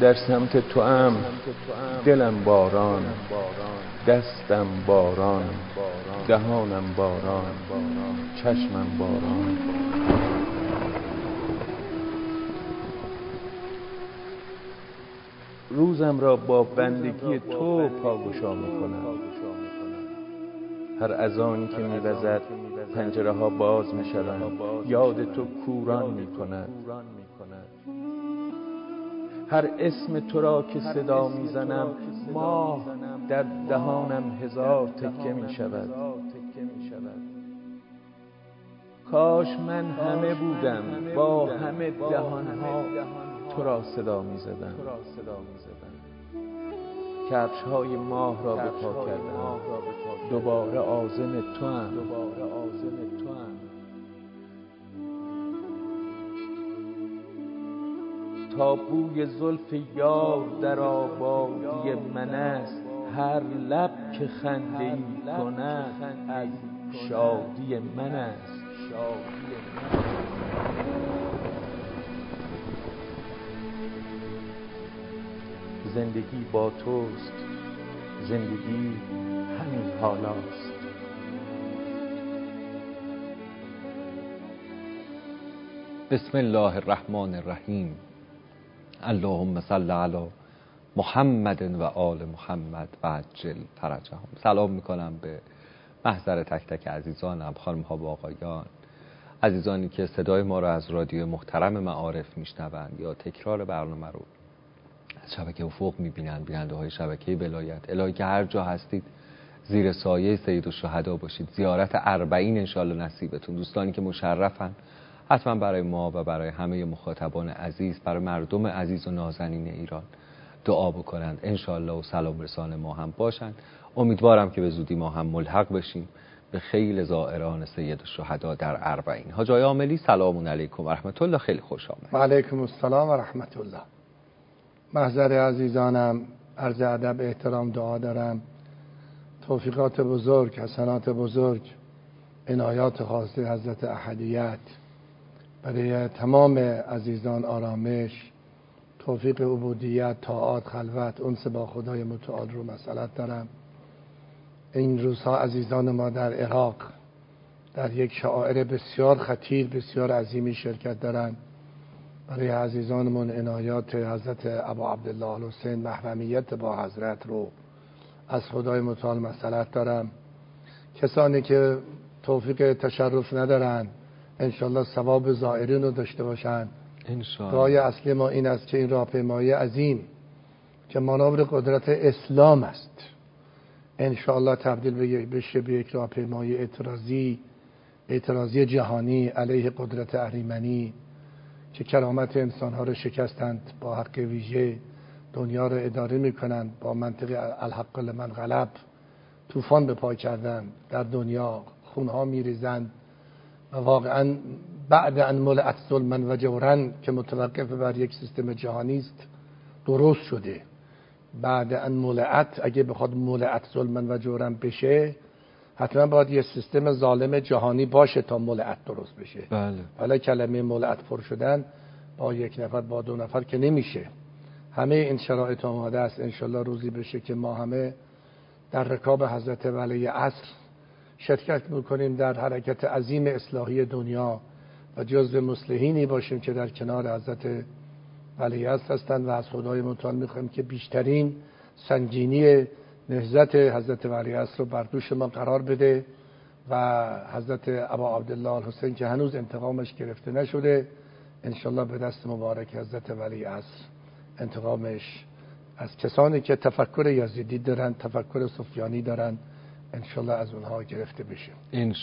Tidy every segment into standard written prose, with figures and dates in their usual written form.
در سمت تو ام، دلم باران، دستم باران، دهانم باران، چشمم باران. روزم را با بندگی تو پاگشا میکنم. هر اذانی که میوزد پنجره ها باز میشوند، یاد تو کوران میکند. هر اسم تو را که صدا میزنم، ماه در دهانم هزار تکه میشود. کاش من همه بودم، با همه دهانها تو را صدا میزدم. کفش های ماه را به پا کردم، دوباره عازم تو ام. تا بوی زلف یار در آبادی من است، هر لب که خنده ای کند از شادی من است. زندگی با توست، زندگی همین حالاست. بسم الله الرحمن الرحیم. اللهم صل علی محمد و آل محمد و عجل فرجهم. سلام میکنم به محضر تک تک عزیزانم، خانم ها و آقایان، عزیزانی که صدای ما را از رادیو محترم معارف میشنوند یا تکرار برنامه رو از شبکه افق میبینند، بیننده های شبکه بلایت. الهی که هر جا هستید زیر سایه سیدالشهدا باشید. زیارت اربعین انشالله نصیبتون. دوستانی که مشرفن حتما برای ما و برای همه مخاطبان عزیز، برای مردم عزیز و نازنین ایران دعا بکنند انشالله و سلام رسان ما هم باشند. امیدوارم که به زودی ما هم ملحق بشیم به خیل زائران سیدالشهدا در اربعین. حاج آقای عاملی سلام علیکم و رحمت الله. خیلی خوش آمدید. و علیکم السلام و رحمت الله. محضر عزیزانم عرض ادب احترام دعا دارم توفیقات بزرگ، حسنات بزرگ، عنایات خاصه حضرت احدیت برای تمام عزیزان، آرامش، توفیق عبودیت، طاعات، خلوت، انس با خدای متعال رو مسئلت دارم. این روزها عزیزان ما در عراق در یک شعائر بسیار خطیر، بسیار عظیمی شرکت دارند. برای عزیزانمون عنایات حضرت ابا عبدالله الحسین، محرمیت با حضرت رو از خدای متعال مسئلت دارم. کسانی که توفیق تشرف ندارن انشالله ثواب زائرین رو داشته باشن. غایه اصلی ما این است که این راهپیمایی عظیم که منابر قدرت اسلام است انشالله تبدیل بشه به یک راهپیمایی اعتراضی جهانی علیه قدرت اهریمنی که کرامت انسانها رو شکستند، با حق ویژه دنیا رو اداره میکنند، با منطق الحق لمن غلب طوفان به پا کردن در دنیا، خونها میریزند و واقعا بعد ان ملئت ظلما و جورا که متوقف بر یک سیستم جهانی است درست شده. بعد ان ملئت، اگه بخواد ملئت ظلما و جورا بشه حتما باید یه سیستم ظالم جهانی باشه تا ملئت درست بشه. بله. حالا کلمه ملئت پر شدن با یک نفر با دو نفر که نمیشه. همه این شرایط آماده است. انشالله روزی بشه که ما همه در رکاب حضرت ولی عصر شرکت میکنیم در حرکت عظیم اصلاحی دنیا و جزو مصلحینی باشیم که در کنار حضرت ولی عصر هستند و از خدای متعال میخوایم که بیشترین سنگینی نهضت حضرت ولی عصر رو بر دوش ما قرار بده و حضرت ابا عبدالله الحسین که هنوز انتقامش گرفته نشده انشالله به دست مبارک حضرت ولی عصر انتقامش از کسانی که تفکر یزیدی دارن، تفکر سفیانی دارن، انشالله از اونها گرفته بشه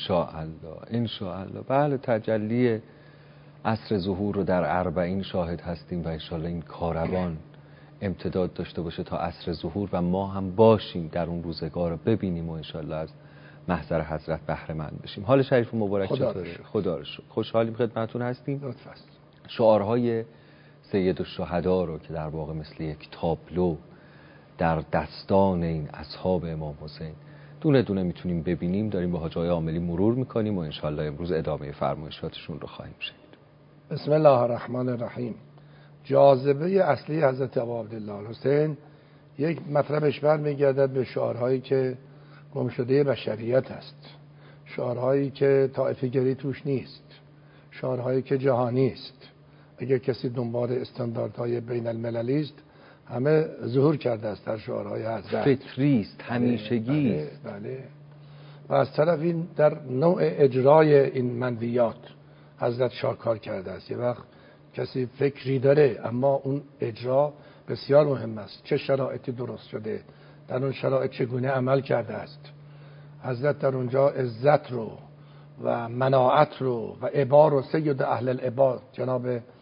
انشالله. بله، تجلی عصر ظهور رو در اربعین شاهد هستیم و انشالله این کاروان امتداد داشته باشه تا عصر ظهور و ما هم باشیم در اون روزگار رو ببینیم و انشالله از محضر حضرت بهره مند بشیم. حال شریف و مبارک چطوره؟ خدا رو شکر. خوشحالیم خدمتتون هستیم. لطفاً. شعارهای سیدالشهدا رو که در واقع مثل یک تابلو در دستان این اصحاب امام حسین دونه دونه میتونیم ببینیم، داریم با حاج آقای عاملی مرور میکنیم و انشالله امروز ادامه فرمایشاتشون رو خواهیم شنید. بسم الله الرحمن الرحیم. جاذبه اصلی حضرت ابا عبدالله الحسین یک مطلبش برمیگردد به شعارهایی که گمشده بشریت است، شعارهایی که طائفه گری توش نیست، شعارهایی که جهانی است. اگر کسی دنبال استانداردهای بین المللی است، همه ظهور کرده است در شعارهای حضرت. فطری است، همیشگی است. بله. و از طرف این در نوع اجرای این منویات حضرت شاکار کرده است. یه وقت کسی فکری داره اما اون اجرا بسیار مهم است. چه شرایطی درست شده، در اون شرایط چگونه عمل کرده است. حضرت در اونجا عزت رو و مناعت رو و عبا رو سید اهل العبا جناب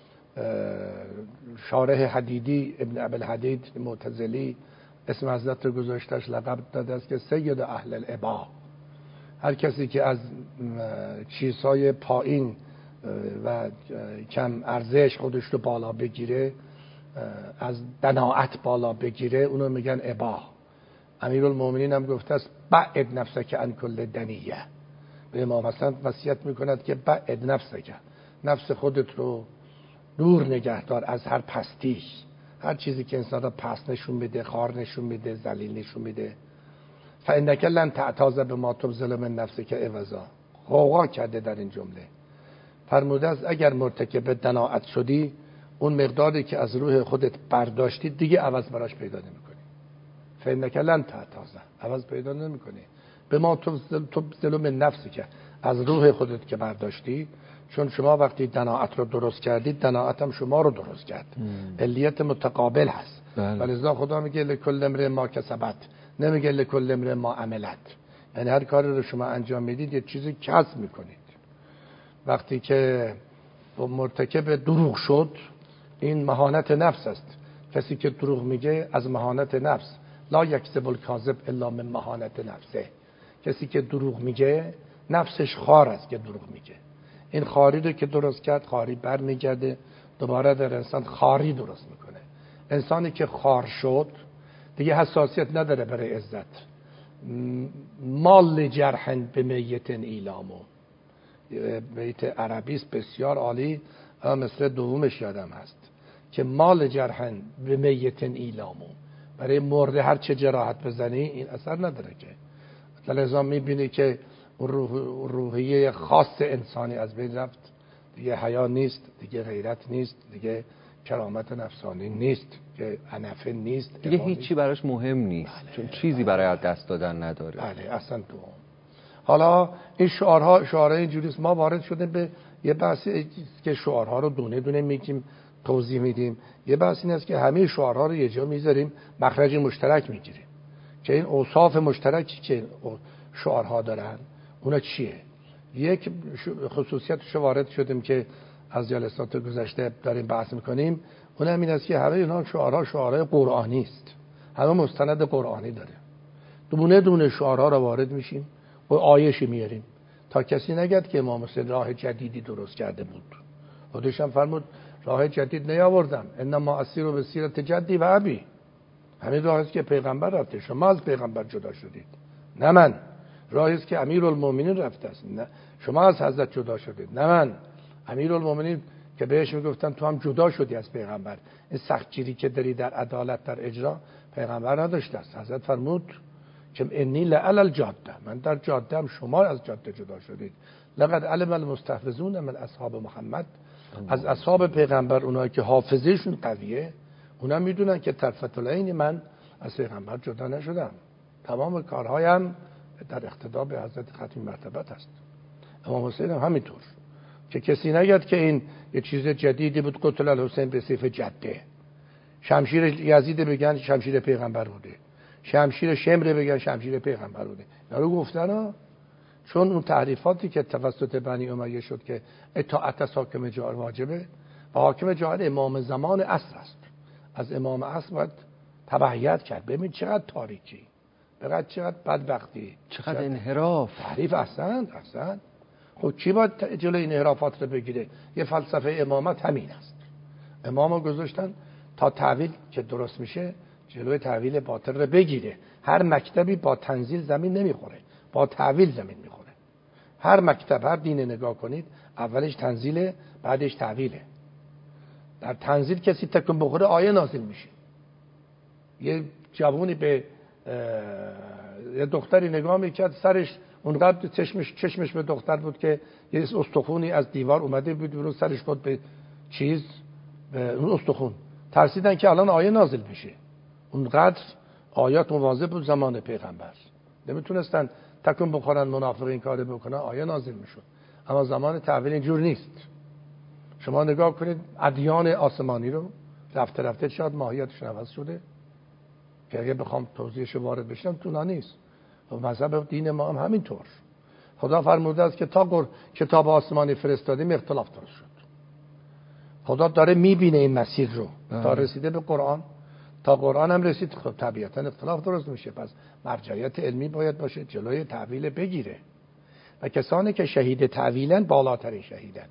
شارح حدیدی ابن ابوالحدید معتزلی اسم حضرت رو گذاشتش، لقب داده است که سید اهل العبا. هر کسی که از چیزهای پایین و کم ارزش خودش رو بالا بگیره، از دناعت بالا بگیره، اونو میگن عبا. امیرالمومنین هم گفته است بعد نفسک عن کل دنیه. به امام حسن وصیت میکند که بعد نفسک، نفس خودت رو دور نگهدار از هر پستی، هر چیزی که انسان را پست نشون میده، خار نشون میده، ذلیل نشون میده. فانک لن تعتاض بما تبذل من نفسک عوضا. غوغا کرده در این جمله، فرموده است اگر مرتکب دناعت شدی، اون مقداری که از روح خودت برداشتی دیگه عوض براش پیدا نمی‌کنی. فانک لن تعتاض، عوض پیدا نمی‌کنی. بما تبذل من نفسک، از روح خودت که برداشتی. چون شما وقتی دناعت رو درست کردید، دناعت هم شما رو درست کرد. علیت متقابل هست. ولذا خدا میگه لکل امرئ ما کسبت، نمیگه لکل امرئ ما عملت. یعنی هر کاری رو شما انجام میدید یه چیزی کسب میکنید. وقتی که مرتکب دروغ شد، این مهانت نفس است. کسی که دروغ میگه از مهانت نفس، لا یکذب الکاذب الا من مهانت نفسه. کسی که دروغ میگه نفسش خار است که دروغ میگه. این خاری رو که درست کرد، خاری بر میگرده دوباره در انسان خاری درست میکنه. انسانی که خار شد دیگه حساسیت نداره برای عزت. مال جرح به میت ایلامو، بیت عربی است بسیار عالی، مثل دومش یادم هست که مال جرح به میت ایلامو، برای مرده هر چه جراحت بزنی این اثر نداره که. لذا میبینی که روحیه خاص انسانی از بین رفت. دیگه حیا نیست، دیگه غیرت نیست، دیگه کرامت نفسانی نیست، که انفه نیست، دیگه هیچی براش مهم نیست. بله، چون چیزی برای دست دادن نداره. بله اصلا تو. حالا این شعارهای اینجوری است. ما وارد شدیم به یه بحثی که شعارها رو دونه دونه میگیم، توضیح میدیم. یه بحث این است که همه شعارها رو یه جا میذاریم، مخرج مشترک میگیریم که این اوصاف مشترکی که شعارها دارن اونا چیه. یک خصوصیتش وارد شدیم که از جلسات گذشته داریم بحث میکنیم، اون هم این است که همه اینا شعارهای قرآنی است، همه مستند قرآنی داره. دونه دونه شعارها رو وارد میشیم و آیه‌شی میاریم تا کسی نگد که امام حسین راه جدیدی درست کرده بود. خودش هم فرمود راه جدید نیاوردم، انما اسیر به سیرت جدی و ابی. همین راهی است که پیغمبر رفته، شما از پیغمبر جدا شدید، نه من. راهی است که امیرالمومنین رفته است، نه شما از حضرت جدا شدید، نه من. امیرالمومنین که بهش میگفتن تو هم جدا شدی از پیغمبر. این سختگیری که داری در عدالت در اجرا پیغمبر نداشته است. حضرت فرمود که انی لعلی الجاده، من در جاده هم، شما از جاده جدا شدید. لقد علم المستحفظون من اصحاب محمد، از اصحاب پیغمبر اونایی که حافظهشون قویه، اونا میدونن که طرفت العین من از پیغمبر جدا نشدم. تمام کارهایم در اقتدا به حضرت ختم مرتبت است. امام حسین هم همینطور، که کسی نگد که این یه چیز جدیدی بود. قتل الحسین به سیف جده. شمشیر یزید بگن شمشیر پیغمبر بوده، شمشیر شمر بگن شمشیر پیغمبر بوده. اینا گفتن ها، چون اون تعریفاتی که توسط بنی امیه شد که اطاعت از حاکم جاهل واجبه و حاکم جاهل امام زمان عصر است، از امام عصر باید تبعیت کرد. ببین چقدر تاریکی، چقدر بدبختی، چقدر انحراف. تعریف احسن. خب کی باید جلوی این انحرافات رو بگیره؟ یه فلسفه امامت همین است. امامو گذاشتن تا تعویل که درست میشه جلوی تعویل باطل رو بگیره. هر مکتبی با تنزیل زمین نمیخوره، با تعویل زمین میخوره. هر مکتب، هر دین نگاه کنید، اولش تنزیله، بعدش تعویله. در تنزیل کسی تکون بخوره آیه نازل میشه. یه جوونی به یه دختری نگاه میکرد، سرش اونقدر چشمش به دختر بود که یه استخونی از دیوار اومده بود رو سرش بود به چیز، به اون استخون. ترسیدن که الان آیه نازل بشه. اونقدر آیات مواظب بود زمان پیغمبر، نمیتونستن تکون بخورن منافق این کارو بکنن، آیه نازل میشد. اما زمان تحویل اینجور نیست. شما نگاه کنید ادیان آسمانی رو، رفته رفته شاید ماهیتشون عوض شده که اگه بخوام توضیحش وارد بشم طولانی نیست. و مذهب دین ما هم همینطور. خدا فرموده است که تا کتاب آسمانی فرستادیم اختلاف درست شد. خدا داره میبینه این مسیر رو تا رسیده به قرآن. تا قرآن هم رسید خب طبیعتا اختلاف درست میشه. پس مرجعیت علمی باید باشه جلوی تعویل بگیره. و کسانی که شهید تعویلن بالاترین شهیدن.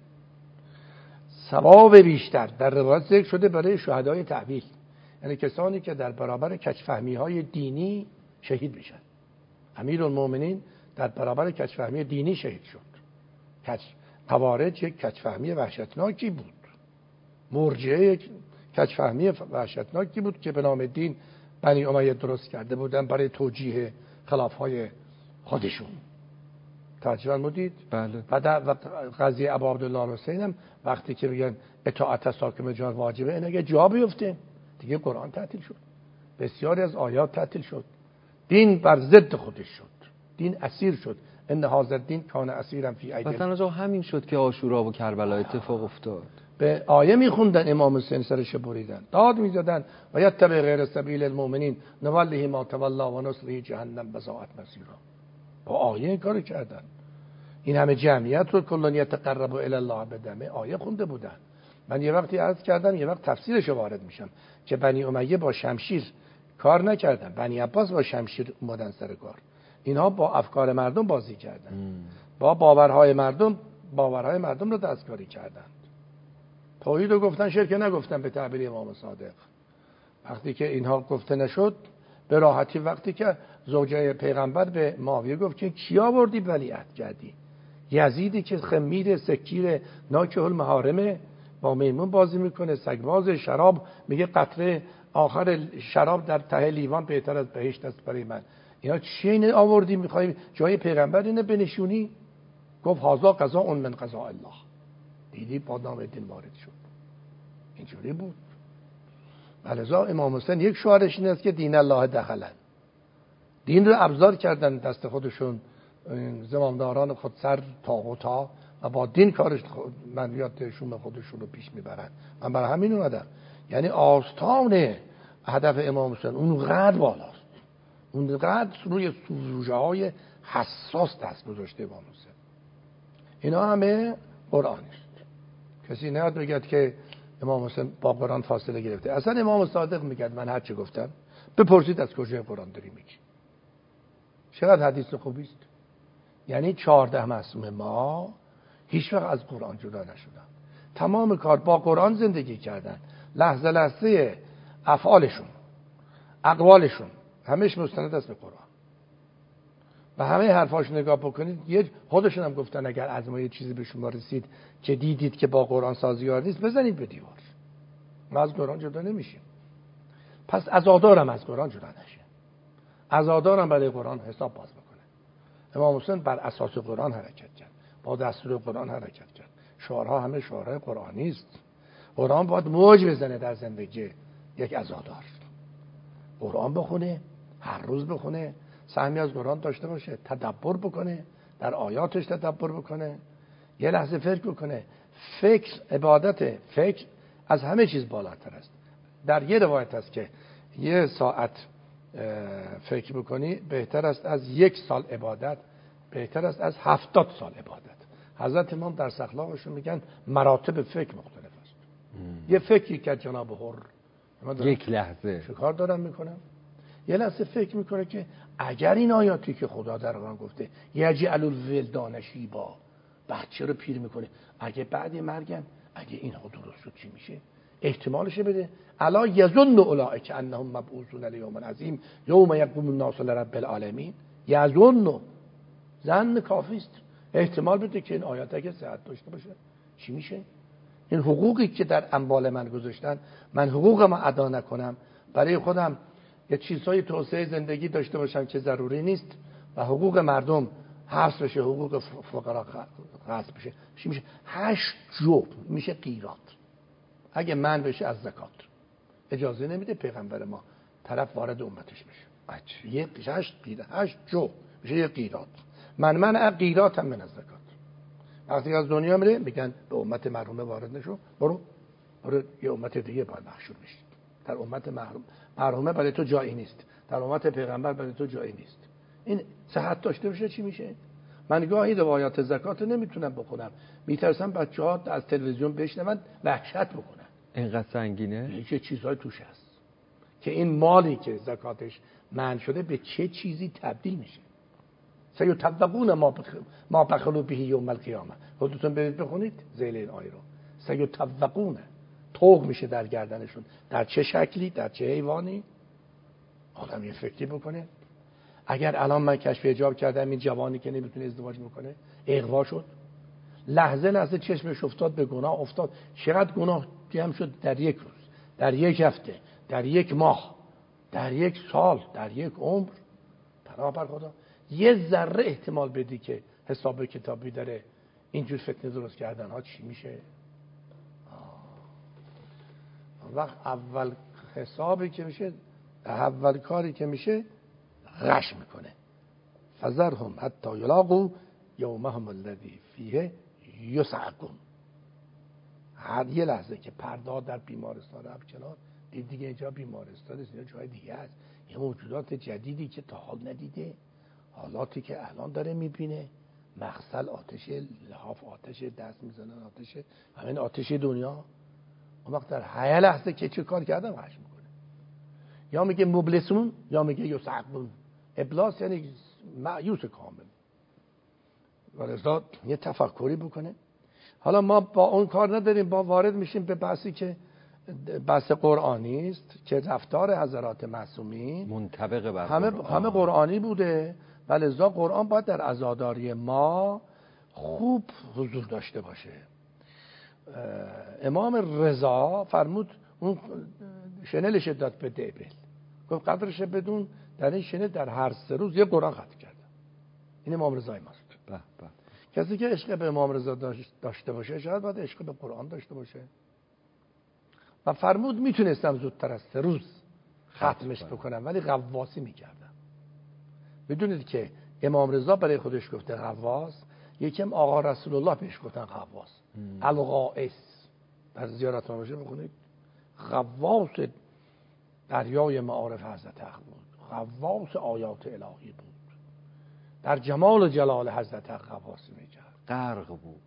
ثواب بیشتر در روایت ذکر شده برای شهدای تعویل، یعنی کسانی که در برابر کجفهمی های دینی شهید میشن. امیرالمومنین در برابر کجفهمی دینی شهید شد. خوارج یک کجفهمی وحشتناکی بود. مرجعه یک کجفهمی وحشتناکی بود که به نام دین بنی امیه درست کرده بودن برای توجیه خلافهای خودشون. توجه فرمودید؟ بله. و قضیه ابا عبدالله الحسین هم وقتی که میگن اطاعت از حاکم جار واجبه، این اگه جا بیفته دیگه قرآن تعطیل شد، بسیاری از آیات تعطیل شد، دین بر ضد خودش شد، دین اسیر شد. ان هذا الدین کان اسیرا فی ایدی. مثلا همین شد که عاشورا و کربلا اتفاق افتاد. به آیه میخوندن امام حسین سرش بریدن، داد میزدن و یتبع غیر سبیل المؤمنین نوله ما تولی و نصره جهنم بساءت مصیرا. با آیه این کارو کردن. این همه جمعیت رو کلن یتقرب الی الله بدمه آیه خونده بودن. من یه وقتی عرض کردم، یه وقت تفسیرش وارد میشم که بنی امیه با شمشیر کار نکردن، بنی عباس با شمشیر اومدن سر کار. اینها با افکار مردم بازی کردن، با باورهای مردم رو دستکاری کردند. توحید رو گفتن، شرک نگفتن به تعبیر امام صادق. وقتی که اینها گفته نشد، به راحتی وقتی که زوجه پیغمبر به معاویه گفت که کیا بردی ولیعهد کردی؟ یزیدی که خمیر سکیر ناکه المحارمه، با میمون بازی میکنه، سگباز، شراب، میگه قطره آخر شراب در ته لیوان بهتر از بهشت است برای من. اینا چی اینه آوردی میخوای جای پیغمبر اینه بنشونی؟ گفت هذا قضاء من قضاء الله. دیدی با نام دین وارد شد. اینجوری بود. ولذا امام حسین یک شعارش این است که دین الله دخلن، دین رو ابزار کردن دست خودشون، زمامداران خود سر طاغوتا و با دین کارش منویات شوم خودشون رو پیش میبرن. من برای همین اومدم. یعنی آستان هدف امام حسین اونقدر بالاست، اونقدر روی سوژه های حساس دست گذاشته امام حسین. اینا همه قرآن است. کسی نیاد بگد که امام حسین با قرآن فاصله گرفته. اصلا امام صادق میگه من هر چه گفتم بپرسید از کجای قرآن داری میگی. چقدر حدیث خوبی است. یعنی 14 معصوم ما هیچ وقت از قرآن جدا نشدن. تمام کار با قرآن زندگی کردن. لحظه لحظه افعالشون، اقوالشون همش مستند است به قرآن. و همه حرفاش نگاه بکنید، یه خودشون هم گفتن اگر از ما یه چیزی به شما رسید که دیدید که با قرآن سازگار نیست، بزنید به دیوار. ما از قرآن جدا نمیشیم. پس عزادارم از قرآن جدا نشه. عزادارم برای قرآن حساب باز میکنه. امام حسین بر اساس قرآن حرکت کرد، با دستور قرآن حرکت کرد. شعارها همه شعارهای قرآنی است. قرآن باید موج بزنه در زندگی یک عزادار. قرآن بخونه، هر روز بخونه، سهمی از قرآن داشته باشه، تدبر بکنه، در آیاتش تدبر بکنه، یه لحظه فکر بکنه. فکر عبادت، فکر از همه چیز بالاتر است. در یه روایت است که 1 ساعت فکر بکنی بهتر است از 1 سال عبادت، بهتر است از 70 سال عبادت. حضرت امام در اخلاقشون میگن مراتب فکر مختلف است. یه فکری که جناب حر یک لحظه شکار دارم میکنم، یه لحظه فکر میکنه که اگر این آیاتی که خدا در قرآن گفته یجعل الولدان شیبا، بچه رو پیر میکنه، اگه بعد مرگم اگه این ها درست شد چی میشه؟ احتمالش بده. الا یظن اولئک انهم مبعوثون لیوم عظیم یوم یقوم الناس لرب العالمین. یظن، ظن کافی است. احتمال بده که این آیات اگه صحت داشته باشه چی میشه؟ این حقوقی که در اموال من گذاشتن، من حقوقم ادا نکنم، برای خودم یه چیزهای توسعه زندگی داشته باشم که ضروری نیست و حقوق مردم حفظ بشه، حقوق فقرا حفظ بشه، میشه 8 جو، میشه قیراط. اگه من بشه از زکات اجازه نمیده پیغمبر ما طرف وارد امتش بشه. یه 8 جو میشه یه قیراط. من قیراطم من از زکات. وقتی از دنیا میره میگن به امت مرحومه وارد نشو، برو یه امت دیگه باید محشور بشی. در امت مرحومه برای تو جایی نیست، در امت پیغمبر برای تو جایی نیست. این صحت داشته باشه چی میشه؟ من گاهی روایات زکات نمیتونم بخونم، میترسم بچه‌ها از تلویزیون بشنون وحشت بکنن. اینقدر سنگینه؟ چه چیزهای توش هست که این مالی که زکاتش منع شده به چه چیزی تبدیل میشه. سیطوقون ما بخلوا به یوم القیامه. خودتون برید بخونید ذیل این آیه رو. سیطوقون طوق میشه در گردنشون. در چه شکلی، در چه حیوانی؟ آدم یه فکری بکنه. اگر الان من کشف حجاب کردم، این جوانی که نمیتونه ازدواج بکنه اغوا شد، لحظه چشمش افتاد به گناه افتاد، چقدر گناه جمع شد در یک روز، در یک هفته، در یک ماه، در یک سال، در یک عمر. بنابر خدا یه ذره احتمال بدی که حساب کتابی داره اینجور فتنه درست کردن ها چی میشه؟ وقت اول حسابی که میشه، اول کاری که میشه غش میکنه. فذرهم حتی یلاقوا یومهم الذی فیه یصعقون. هر یه لحظه که پرده در بیمارستان رفت کنار، دیگه اینجا بیمارستان است، اینجا جای دیگه است. یه موجودات جدیدی که تا حال ندیده، حالاتی که الان داره میبینه، مغسل آتش، لحاف آتش، دست میزنن آتش، همین آتش دنیا. اون وقت در هر لحظه که چه کار کردم غش میکنه. یا میگه مبلسون یا میگه یصعقون. ابلاس یعنی مایوس کامل. ولذا یه تفکری بکنه. حالا ما با اون کار نداریم، با وارد میشیم به بحثی که بحث قرآنی است که رفتار حضرات معصومین منطبق بر همه قرآنی بوده. ولذا قرآن باید در عزاداری ما خوب حضور داشته باشه. امام رضا فرمود اون شنلش داد به دیبل، گفت قدرش بدون، در این شنل در هر 3 روز یه قرآن ختم کردم. این امام رضای ماست. کسی که عشق به امام رضا داشته باشه شاید باید عشق به قرآن داشته باشه. و فرمود میتونستم زودتر از 3 روز ختمش بکنم ولی غواصی میکردم. بدونید که امام رضا برای خودش گفته غواص، یکم آقا رسول الله بهش گفتن غواص. الغائس در زیارتنامه‌اش بخونید. غواص دریای معارف حضرت حق بود، غواص آیات الهی بود، در جمال و جلال حضرت حق غواصی میکرد، غرق بود.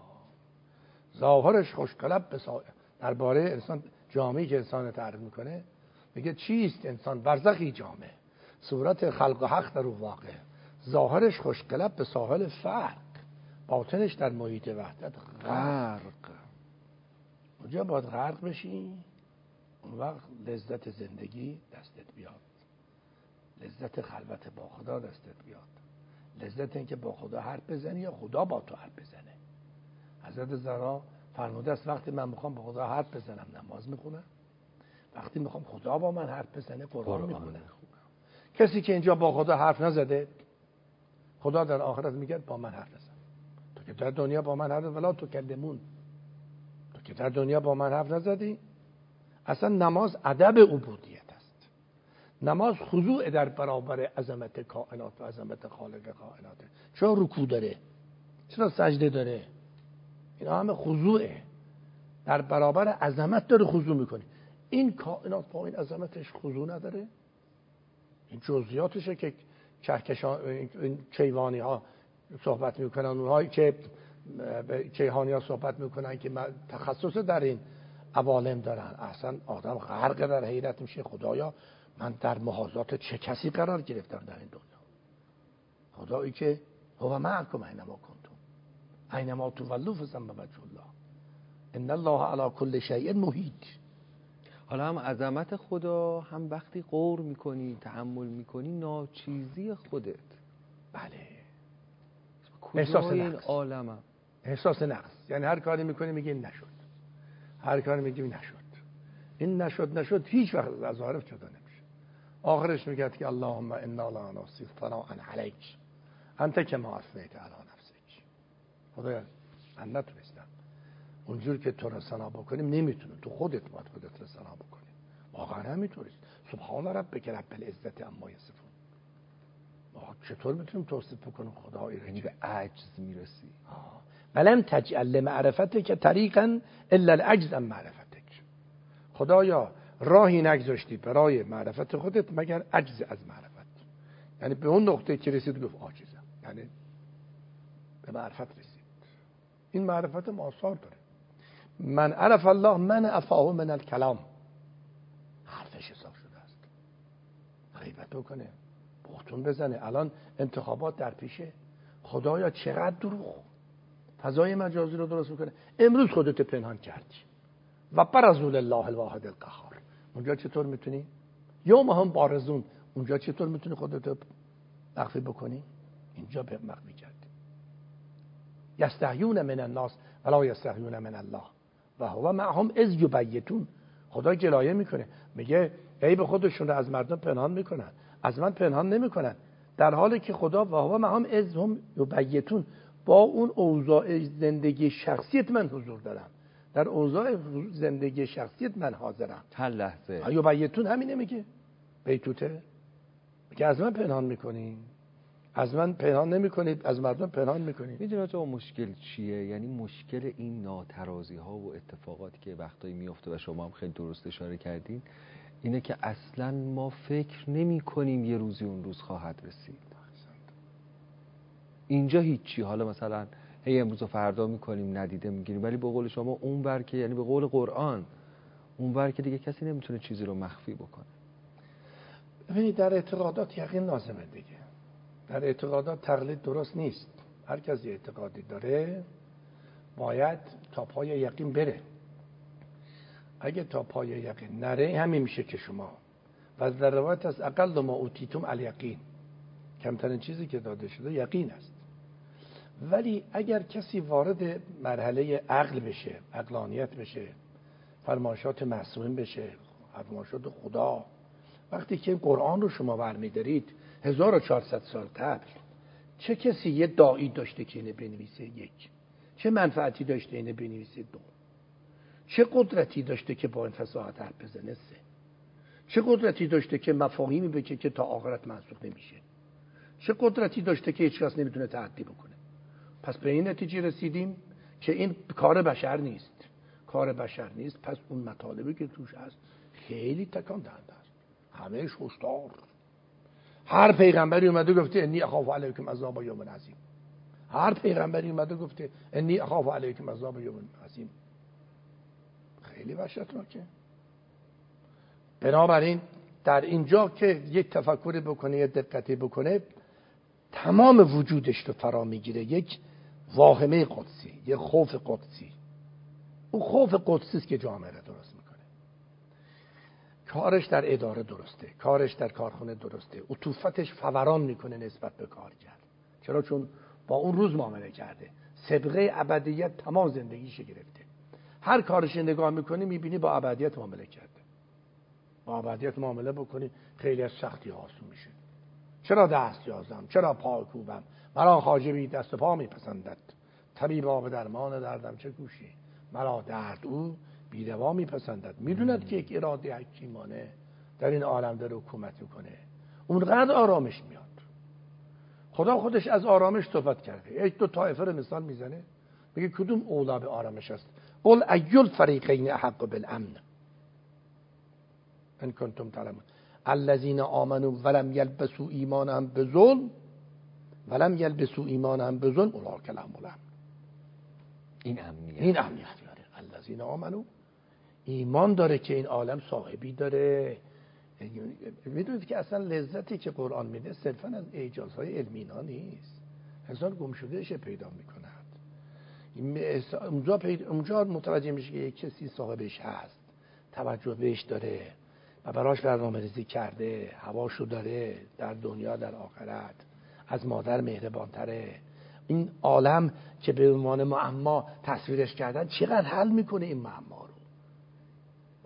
ظاهرش خوشقلب درباره انسان، جامعی که انسان تعریف میکنه میگه چیست انسان؟ برزخی جامع، صورت خلق و حق در او واقع، ظاهرش خوشقلب به ساحل فرق، باطنش در محیط وحدت غرق. اونجا باید غرق بشی، اون وقت لذت زندگی دستت بیاد، لذت خلوت با خدا دستت بیاد، لذت این که با خدا حرف بزنی یا خدا با تو حرف بزنه. حضرت زهرا فرموده است وقتی من میخوام با خدا حرف بزنم نماز میخونم، وقتی میخوام خدا با من حرف بزنه قرآن میخونم. کسی که اینجا با خدا حرف نزده، خدا در آخرت میگه با من حرف نزن. تو که در دنیا با من حرف ولا تو کلمون، تو که در دنیا با من حرف نزدی. اصلا نماز ادب عبودیت است. نماز خضوع در برابر عظمت کائنات و عظمت خالق کائناته. چرا رکوع داره؟ چرا سجده داره؟ اینا همه خضوعه. در برابر عظمت داره خضوع میکنه. این کائنات با این عظمتش خضوع نداره؟ این جزئیاتشه که کیوانی ها صحبت میکنن، اونهایی که کیهانی ها صحبت میکنن که تخصص در این عوالم دارن. اصلا آدم غرق در حیرت میشه، خدایا من در محاذات چه کسی قرار گرفتم در این دنیا؟ خدایی که هو معکم اینما کنتم اینما تولوا فثم وجه الله ان الله علی کل شیء محیط. حالا هم عظمت خدا، هم وقتی غور میکنی تأمل میکنی ناچیزی خودت. بله، احساس نقص. عالمم احساس نقص، یعنی هر کاری میکنی میگی نشد. هر کاری میگیم این نشد هیچ وقت از عارف جدا نمیشه. آخرش میگه که اللهم انا لا نحصی ثناء علیک انت کما اثنیت علی نفسک. خدایا من نتونستم اونجور که تو را ثنا بکنیم نمیتونم، تو خودت باید خودت را ثنا بکنی. واقعا همینطوریه. سبحان ربک رب العزت عما یصفون. چطور میتونیم توصیف بکنیم خدا؟ یعنی به عجز میرسی. ولم تجعل لمعرفتک طریقا الا العجز عن معرفتک. خدایا راهی نگذاشتی برای معرفت خودت مگر عجز از معرفت. یعنی به اون نقطه که رسید گفت عاجزم، یعنی به معرفت رسید. این معرفت آثار داره. من عرف الله من افاه من الکلام. حرفش حساب شده است. غیبت بکنه، بهتون بزنه. الان انتخابات در پیشه. خدایا چقدر دروغ فضای مجازی رو درست میکنه. امروز خودت پنهان کردی و برزول الله الواحد القهار. اونجا چطور میتونی؟ یوم هم بارزون. اونجا چطور میتونی خودت مخفی بکنی؟ اینجا به مخفی کردی. یستحیون من الناس ولا یستحیون من الله و هو معهم اذ یبیتون. خدا جلایه میکنه، میگه عیب خودشون رو از مردم پنهان میکنن، از من پنهان نمیکنن، در حالی که خدا و هو معهم اذ هم یبیتون با اون اوضاع زندگی شخصیت من حضور دارم، در اوضاع زندگی شخصیت من حاضرم. هر لحظه. یبیتون همینه میگه. بیتوته میگه از من پنهان میکنی، از من پنهان نمیکنید، از مردم پنهان میکنید. میدونی تو مشکل چیه؟ یعنی مشکل این ناترازی ها و اتفاقاتی که وقتایی میفته و شما هم خیلی درست اشاره کردین اینه که اصلا ما فکر نمی کنیم یه روزی اون روز خواهد رسید. اینجا هیچی، حالا مثلا هی امروز و فردا میکنیم ندیده میگیریم، ولی به قول شما اون ور که، یعنی به قول قرآن اون ور که دیگه کسی نمیتونه چیزی رو مخفی بکنه. ببینید در اعتقادات یقین لازمه دیگه. در اعتقادات تقلید درست نیست. هر کسی اعتقادی داره باید تا پای یقین بره. اگه تا پای یقین نره همین میشه که شما و در روایت از اقل ما اوتیتم الیقین، کمترین چیزی که داده شده یقین است. ولی اگر کسی وارد مرحله عقل بشه، عقلانیت بشه، فرمایشات معصومین بشه، فرمایشات خدا، وقتی که قرآن رو شما برمی‌دارید 1400 سال قبل چه کسی یه داعی داشته که اینو بنویسه؟ یک. چه منفعتی داشته اینو بنویسه؟ دو. چه قدرتی داشته که با این فصاحت حرف بزنه؟ سه. چه قدرتی داشته که مفاهیمی بگه که تا آخرت منسوخ نمیشه؟ چه قدرتی داشته که هیچ کس نمیتونه تعدی بکنه؟ پس به این نتیجه رسیدیم که این کار بشر نیست. کار بشر نیست. پس اون مطالبی که توش هست خیلی تکان دهنده است. همه هشدار. هر پیغمبری اومده گفته انی اخاف علیکم عذاب یوم عظیم. هر پیغمبری اومده گفته انی اخاف علیکم عذاب یوم عظیم. خیلی وحشتناکه. بنابراین در اینجا که یک تفکری بکنه، یک دقتی بکنه، تمام وجودش رو فرا میگیره. یک واهمه قدسی، یک خوف قدسی. اون خوف قدسی است که جامعه را درست میکنه. کارش در اداره درسته، کارش در کارخانه درسته، عطوفتش فوران میکنه نسبت به کارگر. چرا؟ چون با اون روز معامله کرده، سابقه ابدیت تمام زندگیش گرفته. هر کارش نگاه میکنی میبینی با ابدیت معامله کرده. با ابدیت معامله بکنی خیلی از سختی آسون میشه. چرا دست یازم؟ چرا پا کوبم؟ مرا خواجه بی دست و پا میپسندد، طبیب آب درمان دردم چه کوشی؟ مرا درد او بی دوا میپسندد. میدوند که یک اراده حکیمانه در این عالم داره حکومت میکنه. اونقدر آرامش میاد. خدا خودش از آرامش صحبت کرده. یک دو طایفه رو مثال میزنه، میگه کدوم اولا به آرامش است؟ قل ایل فریقین احق بالامن ان کنتم تعلمون الذین آمنوا ولم یلبسوا ایمانهم بظلم اولئک لهم الامن. این امنیت داره. الذین آمنوا، ایمان داره که این عالم صاحبی داره. میدونید که اصلا لذتی که قرآن میده صرفا از اعجازهای علمی اینا نیست. انسان گمشدهش پیدا میکند. اونجا متوجه میشه که یک کسی صاحبش هست، توجه بهش داره و براش برنامه‌ریزی کرده، هواشو داره، در دنیا در آخرت از مادر مهربانتره. این عالم که به عنوان معما تصویرش کردن چقدر حل میکنه این معما رو.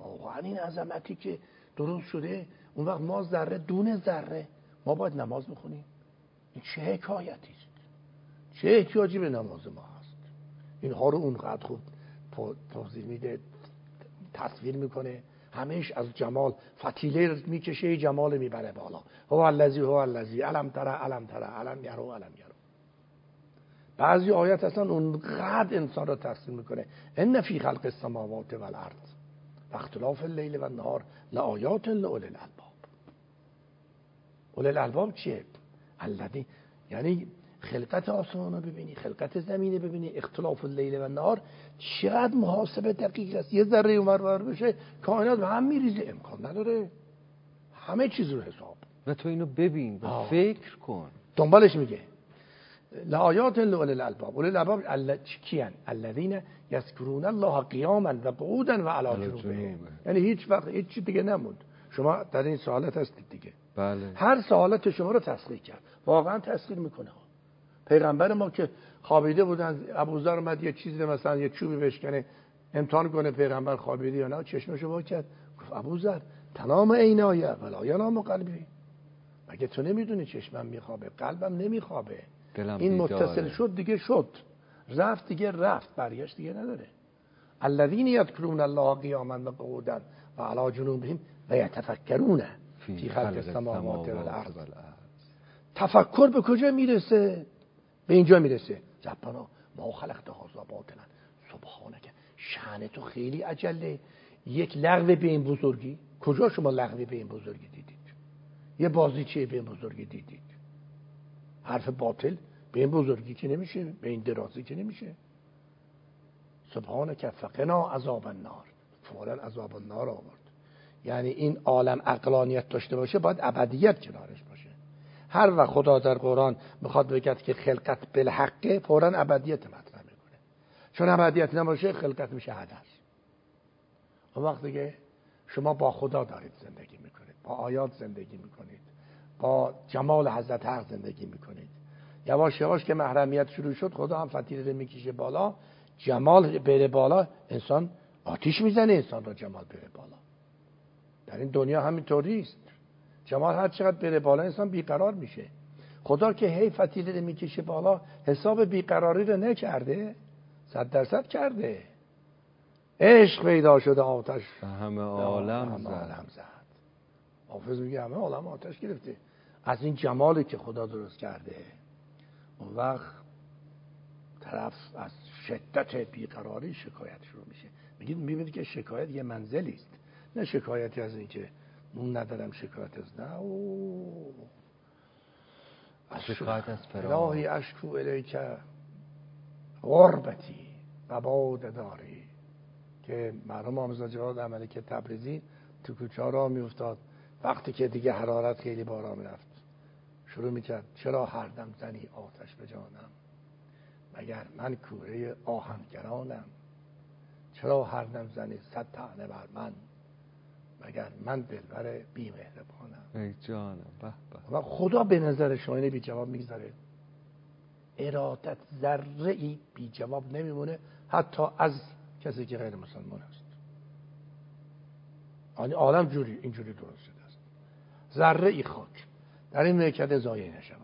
واقعا این عظمتی که درست شده، اون وقت ما ذره دون ذره ما باید نماز بخونیم. این چه حکایتی است؟ چه احتیاجی به نماز ما هست؟ اینها رو اونقدر خوب توضیح میده، تصویر میکنه، همش از جمال فتیله میکشه، جمال میبره بالا. هو الذی علم تره علم یرو. بعضی آیات اصلا اونقدر انسان رو تحسین میکنه. ان فی خلق السماوات والارض و اختلاف اللیل و النهار لآیات لأولی الالباب. اولی الالباب چیه؟ الذی، یعنی خلقت آسمان رو ببینی، خلقت زمین رو ببینی، اختلاف اللیل و النهار چقدر محاسبه دقیق است. یه ذره اونور بشه کائنات به هم میریزه، امکان نداره. همه چیز رو حساب. و تو اینو ببین و فکر کن. دنبالش میگه لآیات لأولی الالباب. اولی الالباب کیان؟ الذین یذکرون الله قیاما و قعودا و علی جنوبهم. یعنی هیچ وقت هیچ چیز دیگه نموند. شما در این سوالات هستید دیگه. بله. هر سوالات شما رو تسخیر کرد. واقعا تسخیر میکنه. پیغمبر ما که خوابیده بودن، ابوذر اومد یه چیزی مثلا یه چوبی بشکنه امتحان کنه پیغمبر خوابیده یا نه، چشمشو وا کرد گفت ابوذر تنام عینای ولا ینام قلبی. مگه تو نمیدونی چشمم میخوابه قلبم نمیخوابه؟ این متصل شد دیگه شد، رفت دیگه رفت، برگشت دیگه نداره. الذین یذکرون الله قیاما و قعودا و علی جنوبهم و یتفکرون فی خلق السماوات والارض. تفکر به کجا میرسه؟ به اینجا میرسه. ربنا ما خلقت هذا باطلا سبحانک. شأن تو خیلی عجله. یک لغو به این بزرگی؟ کجا شما لغو به این بزرگی دیدید؟ یه بازیچه به این بزرگی دیدید؟ حرف باطل به این بزرگی که نمیشه، به این درازی که نمیشه. سبحانک فقنا عذاب النار. فوراً عذاب النار آورد. یعنی این عالم عقلانیت داشته باشه باید ابدیت کنارش باشه. هر وقت خدا در قرآن میخواد بگه که خلقت بالحقه، فوراً ابدیت مطرح میکنه. چون ابدیت نباشه خلقت میشه حدث. اون وقت دیگه شما با خدا دارید زندگی میکنید، با آیات زندگی میکنید، با جمال حضرت حق زندگی میکنید. یواش یواش که محرمیت شروع شد خدا هم فتیله رو میکشه بالا، جمال بره بالا، انسان آتیش میزنه انسان را جمال بره بالا. در این دنیا همینطوری است. جمال هر چقدر بره بالا انسان بیقرار میشه. خدا که هی فتیله رو میکشه بالا حساب بیقراری رو نکرده، 100% کرده. عشق پیدا شده آتش همه عالم زد. حافظ میگه همه عالم آتش گرفته از این جمالی که خدا درست کرده. اون وقت طرف از شدت بیقراری شکایت شروع میشه. میبینید که شکایت یه منزلی است، نه شکایتی از این که نون ندارم، شکایت از نه شکایت از الهی اشکو الیک غربتی و بعد داری. که مرحوم آموزا جواد عملی که تبریزی تو کوچه ها راه میافتاد، وقتی که دیگه حرارت خیلی بالا میرفت شروع میکرد چرا هر دم زنی آتش به جانم، مگر من کوره آهنگرانم، چرا هر دم زنی 100 طعنه بر من، مگر من دلبر بی مهربانم. ای جانم به به. و خدا به نظر شما اینه بی جواب میگذاره؟ ارادت ذره ای بی جواب نمیمونه حتی از کسی که غیر مسلمان است. یعنی عالم اینجوری درست شده است. ذره ای خاک در این میکده ضایع نشود.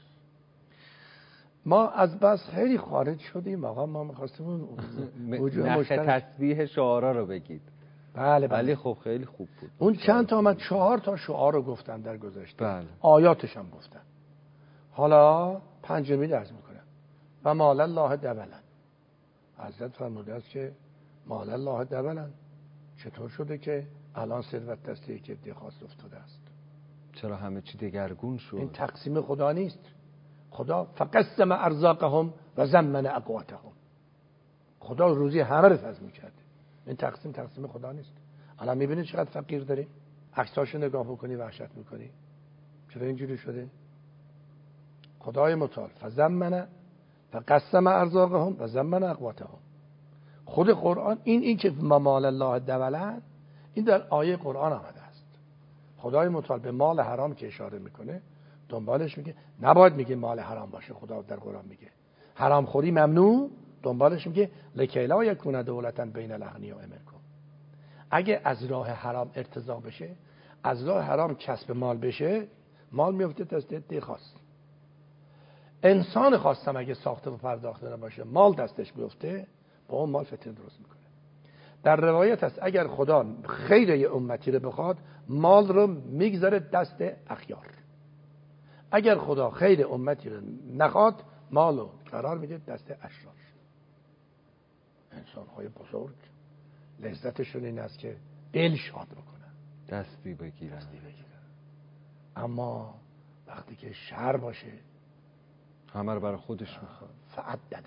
ما از بس خیلی خارج شدیم آقا. ما می‌خواستیم نخ تسبیح شعارا رو بگید. بله ولی خب خیلی خوب بود. اون چند تا آمد 4 تا شعار رو گفتن در گذشته. بله. آیاتش هم گفتن. حالا پنجمی درس میکنم. و مال الله دبلا. حضرت فرموده است که مال الله دبلا چطور شده که الان ثروت دسته که ادخاست افتاده است؟ چرا همه چی دگرگون شد؟ این تقسیم خدا نیست. خدا فقسم ارزاقهم و زمن اقواتهم. خدا روزی همه رو فضل میکرده. این تقسیم خدا نیست. الان میبینید چقدر فقیر داریم؟ عکساشو نگاه بکنی وحشت میکنی. چرا اینجوری شده؟ خدای متعال فزمن فقسم ارزاقهم و زمن اقواتهم. خود قرآن این که مال الله دولن این در آیه قرآن آمده است. خدای متعال به مال حرام که اشاره میکنه دنبالش میگه نباید میگه مال حرام باشه. خدا در قرآن میگه حرام خوری ممنوع، دنبالش میگه لکی لا یکون دولتن بین الاغنیاء منکم. اگه از راه حرام ارتزاق بشه، از راه حرام کسب مال بشه، مال میفته دست دی خواست. انسان خواستم اگه ساخته و پرداخته نباشه، مال دستش بیفته، با اون مال فتنه درست میکنه. در روایت هست اگر خدا خیر یه امتی رو بخواد، مال رو میگذاره دست اخیار. اگر خدا خیر امتی رو نخواد، مال رو قرار میده دست اشرار. انسان‌های بزرگ لذتشون این است که دل شاد بکنن، دستی بگیرن. اما وقتی که شر باشه، همه رو برای خودش میخواد. فعدده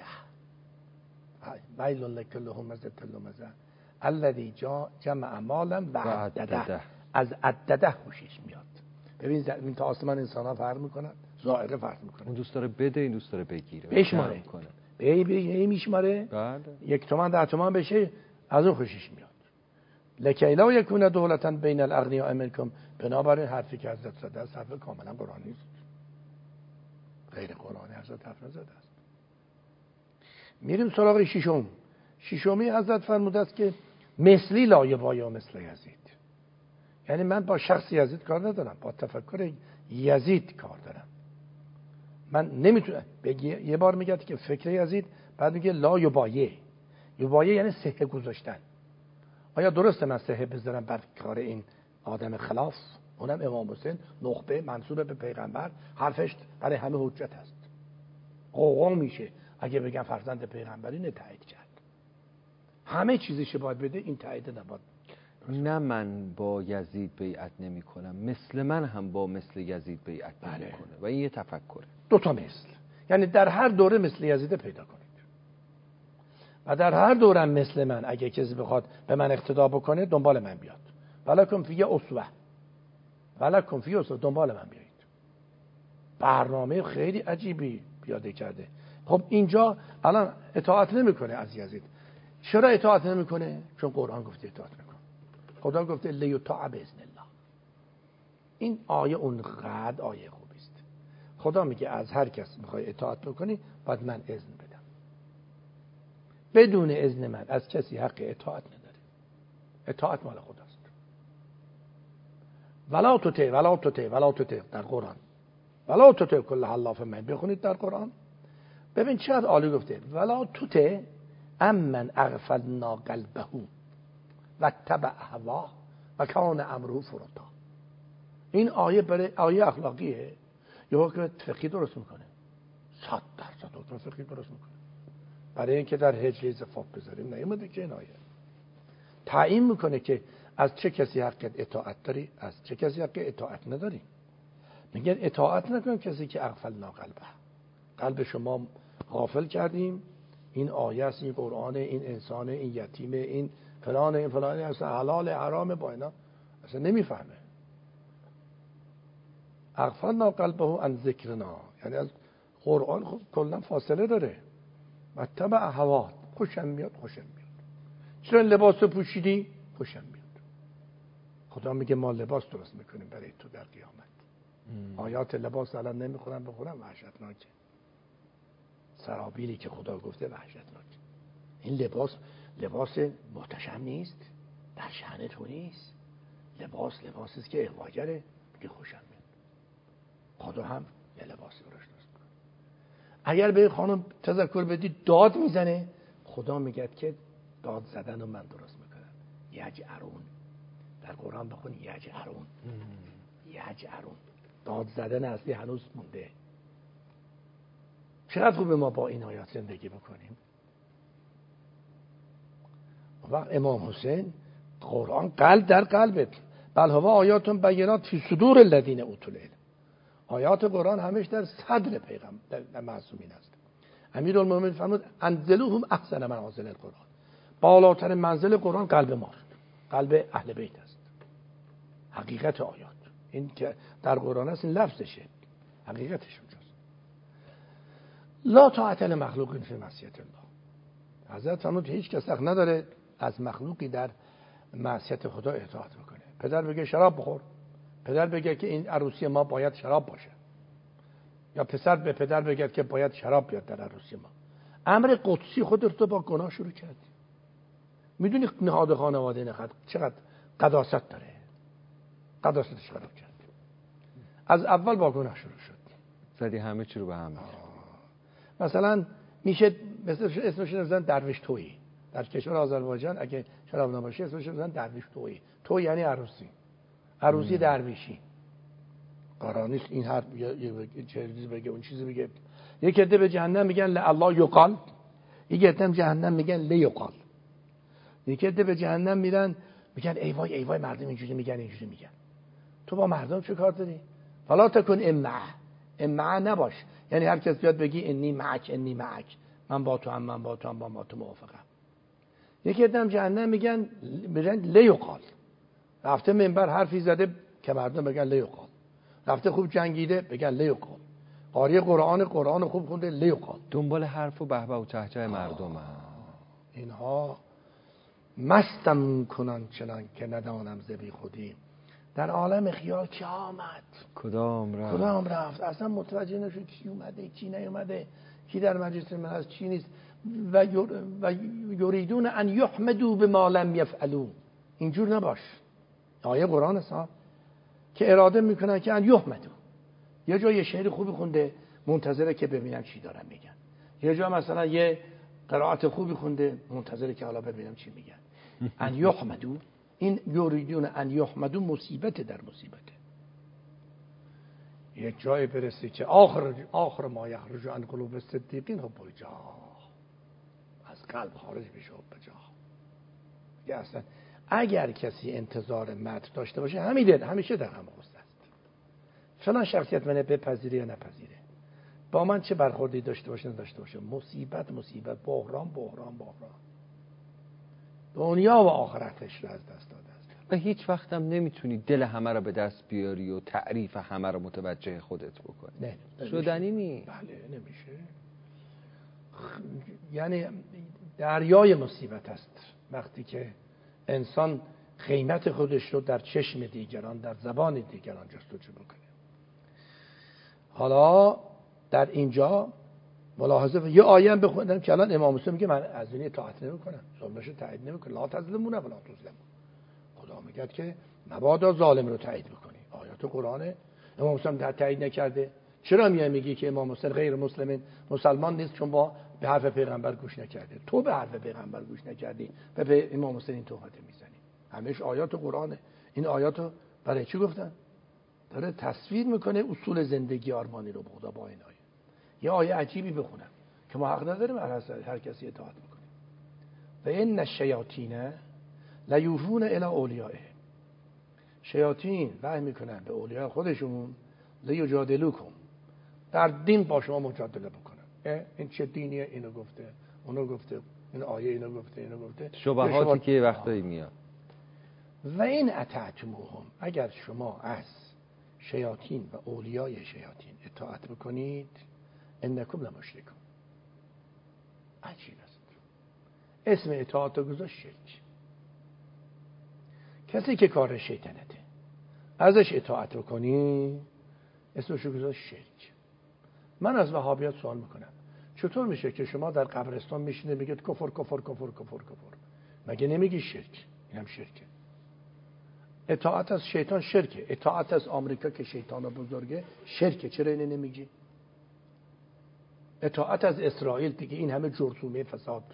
ویل لکل همزه لمزه الذی جمع مالا و عدده. از عدده خوشش میاد. ببین این تا آسمان انسان ها فرق میکنن، ظاهره فرق میکنن. اون دوست داره بده، این دوست داره بگیره، بشماره کنه. به میشماره. بله. 1 تومن 10 تومن بشه، از اون خوشش میاد. لکی لا یکون دولتا بین الاغنیاء منکم. بنابراین حرفی که حضرت زده است حرف کاملا قرآنی است، غیر قرآنی حضرت حرف زده است. میریم سراغ ششمی حضرت فرموده است که مثلی لا یبایا مثل یزید. یعنی من با شخص یزید کار ندارم، با تفکر یزید کار دارم. من نمیتونم یه بار میگه که فکر یزید، بعد میگه لا یبایه. یبایه یعنی صحه گذاشتن. آیا درسته من صحه بذارم بر کار این آدم خلاف؟ اونم امام حسین نخبه منسوب به پیغمبر، حرفش برای همه حجت است. قوقا میشه اگه بگم فرزند پیغمبری نتایید کرد. همه چیزیش باید بده، این تایید نباید. نه من با یزید بیعت نمی کنم، مثل من هم با مثل یزید بیعت نمی کنه و این یه تفکره. 2 تا مثل، یعنی در هر دوره مثل یزید پیدا کنید و در هر دورم مثل من اگه کسی بخواد به من اقتدا بکنه دنبال من بیاد. ولکم فی اسوه، ولکم فی اسوه، دنبال من بیایید. برنامه خیلی عجیبی پیاده کرده. خب اینجا الان اطاعت نمیکنه از یزید. چرا اطاعت نمیکنه؟ چون قرآن گفته اطاعت نکن. خدا گفته لیطاع باذن الله. این آیه اونقدر آیه خوبی است. خدا میگه از هر کس میخوای اطاعت بکنی باید من اذن بدم. بدون اذن من از کسی حق اطاعت نداره. اطاعت مال خداست. ولا تطع در قرآن. ولا تطع کل حلاف مهین. بخونید در قرآن. ببین چقدر عالی گفته. ولا تطع امن اغفلنا قلبه و تبع هواه و کان امره فرطا. این آیه برای آیه اخلاقیه. یه حکم فقهی درست میکنه. 100% حکم فقهی درست میکنه. برای اینکه در هجری زفاف بذاریم نیومده که این آیه تعیین میکنه که از چه کسی حق اطاعت داری، از چه کسی حق اطاعت نداری. میگه اطاعت نکن کسی که اغفلنا قلبه، قلب شما غافل کردیم. این آیه است، این قرآن، این انسان، این یتیم، این فلان، این فلان، اصلا حلال حرام با اینا اصلا نمیفهمه. اغفلنا قلبه عن ذکرنا، یعنی از قرآن خب کلا فاصله داره. و تبع هوا، خوشم میاد. چرا لباس پوشیدی؟ خوشم میاد. خدا میگه ما لباس درست میکنیم برای تو در قیامت. آیات لباس الان نمیخونم بخونم، وحشتناکه. سرابیلی که خدا گفته وحشتناکه. این لباس محتشم نیست، در شأن تو نیست. لباسی است که اغواگره. میگه خوشم میاد. خدا هم یه لباسی براش درست کنه. اگر به خانم تذکر بدی داد میزنه، خدا میگه که داد زدن رو من درست میکنم. یجعرون، در قرآن بخون یجعرون. داد زدن اصلی هنوز مونده. چقدر خوبه ما با این آیات زندگی بکنیم. وقت امام حسین قرآن قلب در قلبت. بل هوا آیاتون بینات فی صدور الذین اوتوا العلم. آیات قرآن همش در صدر پیغمبر در معصومین است. امیرالمومنین فرمود انزلوهم احسن منازل القرآن. بالاترین منزل قرآن قلب ماست، قلب اهل بیت است. حقیقت آیات این که در قرآن است، این لفظشه، حقیقتش اونجاست. لا طاعت لمخلوق فی معصیت الله. حضرت فرمود هیچ کس حق نداره از مخلوقی در معصیت خدا اطاعت بکنه. پدر بگه شراب بخور، پدر بگه که این عروسی ما باید شراب باشه، یا پسر به پدر بگه که باید شراب بیاد در عروسی ما. امر قدسی خودت رو با گناه شروع کردی. میدونی نهاد خانواده چقدر قداست داره؟ قداستش خراب کرد. از اول با گناه شروع شد. زدی همه چی رو به هم. مثلا میشه اسمش رو بزنن درویش تویی. در کشور آذربایجان اگه شراب نباشه اسمش رو بزنن درویش تویی. تویی یعنی عروسی درویشی. قرار نیست این حرف یه چیزی بگه اون چیزی بگه. یک عده به جهنم میگن الله یقال، یک عده به جهنم میگن لیقال. یک عده به جهنم میرن میگن ای وای ای وای مردم اینجوری میگن اینجوری میگن. تو با مردم چه کار داری؟ فلا تکن امعه نباش. یعنی هر کس بیاد بگی انی معک، من با تو هم با تو موافقم. یکی دیدم جهنم میگن لیقال، رفته منبر حرفی زده که مردم بگن لیقال، رفته خوب جنگیده بگن لیقال، قاری قرآن خوب خونده لیقال. دنبال حرف و بهبه و چهچه مردم اینها مستم کنن چنان که ندانم ذبی خودی. در عالم خیال چه آمد کدام رفت اصلا متوجه نشد کی اومده کی نیومده، کی در مجلس من از چی نیست. و یریدون ان یحمدوا بما لم یفعلوا. اینجور نباش. آیه قرآن است که اراده میکنن که ان یحمدوا. یه جا یه شعر خوبی خونده منتظره که ببینم چی دارن میگن، یه جا مثلا یه قرائت خوبی خونده منتظره که حالا ببینم چی میگن. ان یحمدوا، این یریدون ان یحمدوا مصیبت در مصیبته. یک جای برسی که آخر ما یخرج عن قلوب الصدیقین حب الجاه، از قلب خارج بشه حب جاه. اصلا اگر کسی انتظار مدح داشته باشه همیشه در هم غصه است. فلان شخصیت منو بپذیره یا نپذیره، با من چه برخوردی داشته باشه نداشته باشه، مصیبت بحران دنیا و آخرتش رو از دست داده است. و هیچ وقت هم نمیتونی دل همه رو به دست بیاری و تعریف همه رو متوجه خودت بکنی. نه شدنی نیست. بله نمیشه. یعنی دریای مصیبت است وقتی که انسان قیمت خودش رو در چشم دیگران، در زبان دیگران جستجو بکنه. حالا در اینجا ملاحظه یه آیه هم بخوندم که الان امام حسین میگه من از این اطاعت نمیکنم، ظلمش رو تایید نمیکنم، لا تظلمون ولا تظلمون. خدا میگه که مبادا ظالم رو تایید بکنی. آیات قرآنه. امام حسین در تایید نکرده. چرا میگی که امام حسین غیر مسلمان نیست؟ چون به حرف پیغمبر گوش نکرده. تو به حرف پیغمبر گوش نکردی و به امام حسین این تهمت میزنی. همش آیات قرآنه. این آیاتو برای چی گفتن؟ داره تصویر میکنه اصول زندگی آرمانی رو. خدا با این آیه یه آیه عجیبی بخونم که ما حق نداریم هر کسی اطاعت بکنیم. و ان الشیاطین لیوفون الی اولیائه. شیاطین وحی میکنن به اولیاء خودشون لیجادلوکم، در دین با شما مجادله بکنن. این چه دینیه؟ اینو گفته اونو گفته، این آیه اینو گفته شبهاتی که وقتایی میاد. و این اطعتموهم، اگر شما از شیاطین و اولیای شیاطین اطاعت بکنید انکم لمشرکون. عجیب است. اسم اطاعت رو گذاشت شرک. کسی که کار شیطنته ازش اطاعت بکنی اسمش رو گذاشت شرک. من از وهابیات سوال میکنم چطور میشه که شما در قبرستان میشینه میگید کفر کفر کفر کفر کفر، مگه نمیگی شرک؟ اینم شرکه. اطاعت از شیطان شرکه. اطاعت از آمریکا که شیطان بزرگه شرکه. چرا اینو نمیگی؟ اطاعت از اسرائیل دیگه این همه جرثومه فساد،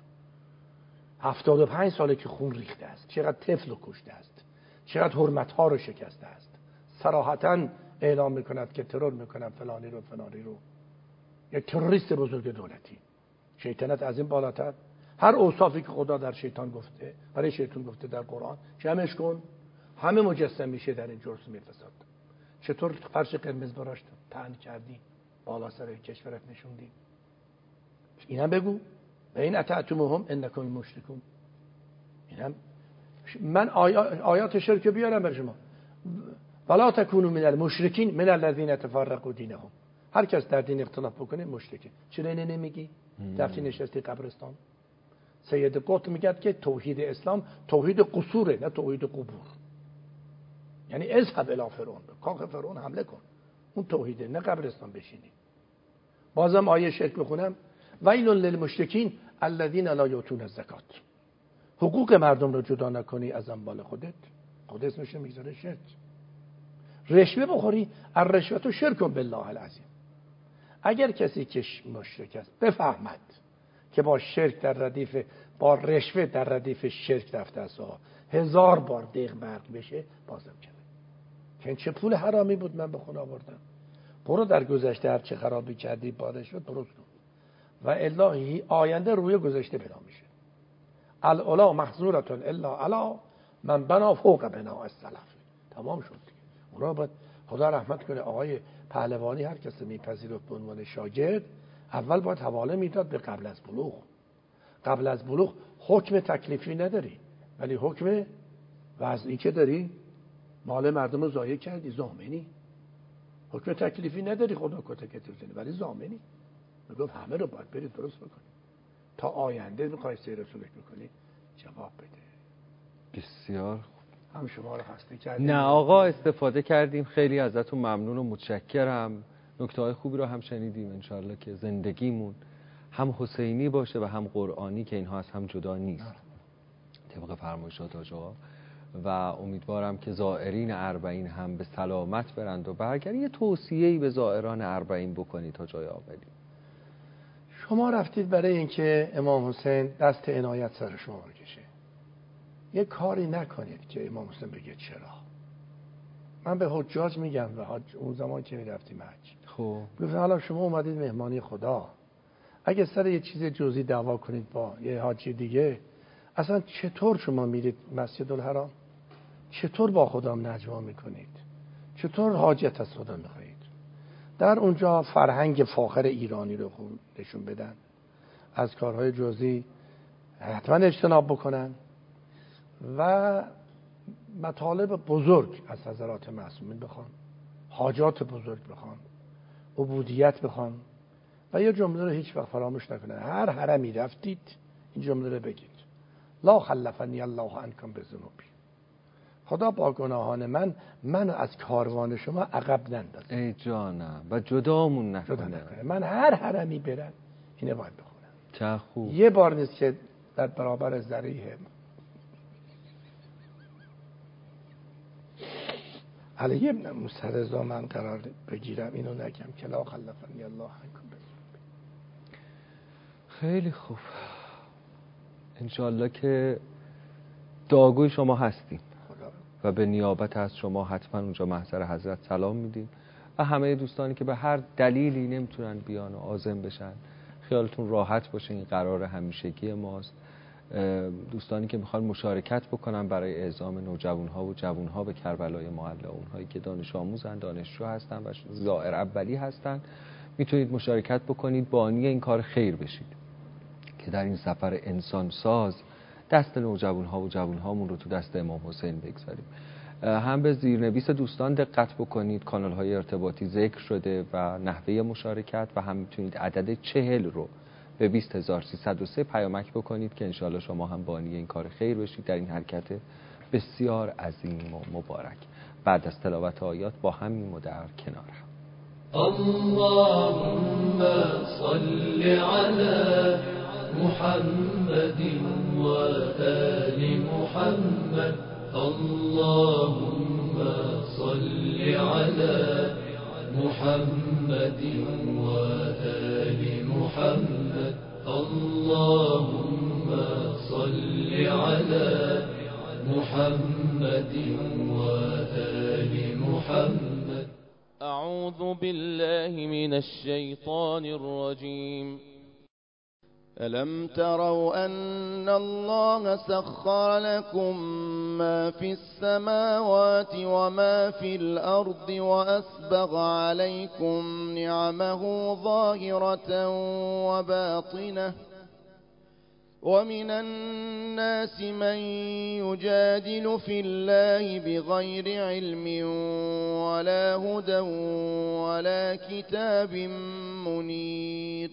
75 ساله که خون ریخته است، چقدر طفل کشته است، چقدر حرمت‌ها رو شکسته است، صراحتاً اعلام میکند که ترور میکنم فلانی رو. یک تروریست بزرگ دولتی. شیطنت از این بالاتر. هر اوصافی که خدا در شیطان گفته، برای شیطان گفته در قرآن جمعش کن، همه مجسم میشه در این جرثومه فساد. چطور فرش قرمز براش طعن کردی، بالا سر کشورت نشوندی؟ اینم بگو. و این اطعتموهم انکم مشرکون. اینم من آیات شرک بیارم بر شما. ولا تکونوا من المشرکین من الذین تفرقوا دینهم. هر کس در دین اختلاف بکنه مشرکه. چرا اینو نمیگی؟ رفتی نشستی قبرستان. سید قطب میگه که توحید اسلام توحید قصوره، نه توحید قبور. یعنی اذهب الی فرعون، کاخ فرعون حمله کن. اون توحیده، نه قبرستان بشینی. بازم آیه شرک بخونم. ویل للمشرکین الذین لا یؤتون الزکات. حقوق مردم رو جدا نکنی از اموال خودت، خود اسمش میگذاره شرک. رشوه بخوری، الرشوه تو شرک بالله العظیم. اگر کسی که مشرک است بفهمد که با شرک در ردیف، با رشوه در ردیف شرک رفته است، 1000 بار دیغ برق بشه بازم کرده که چه پول حرامی بود من به خونه آوردم. برو در گذشته هر چه خرابی کردی با رشوه درست کن و الا آینده روی گذشته پیدا میشه. الاولا محظورتون الا علا من بنا فوق بنا السلف. تمام شد دیگه. اون را باید خدا رحمت کنه آقای پهلوانی هر کسی میپذیرفت به عنوان شاگرد اول باید حواله میداد به قبل از بلوغ. قبل از بلوغ حکم تکلیفی نداری ولی حکم وضعی که داری، مال مردم رو ضایع کردی، ضامنی. حکم تکلیفی نداری، خدا کتک بزنی ولی ضامنی. میگفت همه رو باید برید درست بکنی تا آینده میخوای سیر سلوک بکنی جواب بده. بسیار هم شما رو خسته کردیم. نه آقا، استفاده کردیم، خیلی ازتون ممنون و متشکرم. نکته‌های خوبی رو هم شنیدیم. انشالله که زندگیمون هم حسینی باشه و هم قرآنی که اینها از هم جدا نیست طبق فرمایشات حاج آقا. و امیدوارم که زائرین اربعین هم به سلامت برند و برگردن. یه توصیه‌ای به زائران اربعین بکنید تا جای آوری. شما رفتید برای اینکه امام حسین دست عنایت سر شما بکشه، یه کاری نکنید که امام حسین بگه چرا. من به حجاج میگم و اون زمان که میرفتیم حج، خب گفتم حالا شما اومدید مهمانی خدا، اگه سر یه چیز جزئی دعوا کنید با یه حاجی دیگه، اصلا چطور شما میرید مسجد الحرام؟ چطور با خدا نجوا میکنید؟ چطور حاجت از خدا میخواهید؟ در اونجا فرهنگ فاخر ایرانی رو نشون بدن، از کارهای جزئی حتما اجتناب بکنن و مطالب بزرگ از حضرات معصومین بخوان، حاجات بزرگ بخوان، عبودیت بخوان و یه جمله رو هیچ وقت فراموش نکنن. هر حرمی رفتید این جمله رو بگید: لا خلفنی الله عنکم بذنوبی. خدا با گناهان من از کاروان شما عقب نندازه. ای جانم و جدامون نکنه. من هر حرمی برم اینه باید بخونم. چه خوب. یه بار نیست که در برابر ذریعه علی ابن موسی رضا من قرار بگیرم اینو نگم که لا خلفنی الله عنکم بذنوبی. خیلی خوب. انشالله که دعاگوی شما هستیم و به نیابت از شما حتما اونجا محضر حضرت سلام میدیم و همه دوستانی که به هر دلیلی نمیتونن بیان و عازم بشن خیالتون راحت باشه، این قرار همیشگی ماست. دوستانی که میخوان مشارکت بکنن برای اعزام نوجوانها و جوانها به کربلای معلا، اونهایی که دانش آموزن، دانشجو هستن و زائر اولی هستن، میتونید مشارکت بکنید، بانی این کار خیر بشید که در این سفر انسان ساز دست نوجوانها و جوانهامون رو تو دست امام حسین بگذاریم. هم به زیرنویس دوستان دقت بکنید، کانال‌های ارتباطی ذکر شده و نحوه مشارکت، و هم میتونید عدد 40 رو به 20303 پیامک بکنید که انشاءالله شما هم بانی این کار خیر بشید در این حرکت بسیار عظیم و مبارک. بعد از تلاوت آیات با هم میمون در کنار هم. اللهم صل على محمد و آل محمد. اللهم صل على محمد و آل محمد. اللهم صل على محمد و آل محمد. أعوذ بالله من الشيطان الرجيم. ألم تروا أن الله سخر لكم ما في السماوات وما في الأرض وأسبغ عليكم نعمه ظاهرة وباطنة ومن الناس من يجادل في الله بغير علم ولا هدى ولا كتاب منير.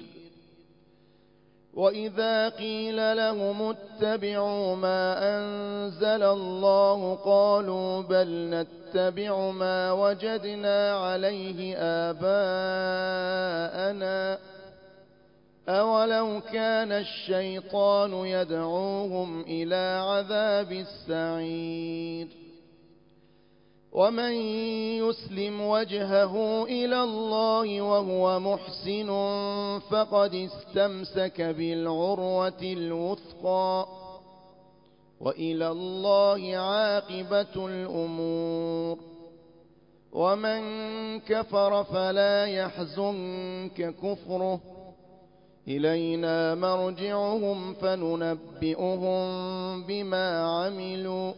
وإذا قيل لهم اتبعوا ما أنزل الله قالوا بل نتبع ما وجدنا عليه آباءنا أولو كان الشيطان يدعوهم إلى عذاب السعير ومن يسلم وجهه إلى الله وهو محسن فقد استمسك بالعروة الوثقى وإلى الله عاقبة الأمور ومن كفر فلا يحزنك كفره إلينا مرجعهم فننبئهم بما عملوا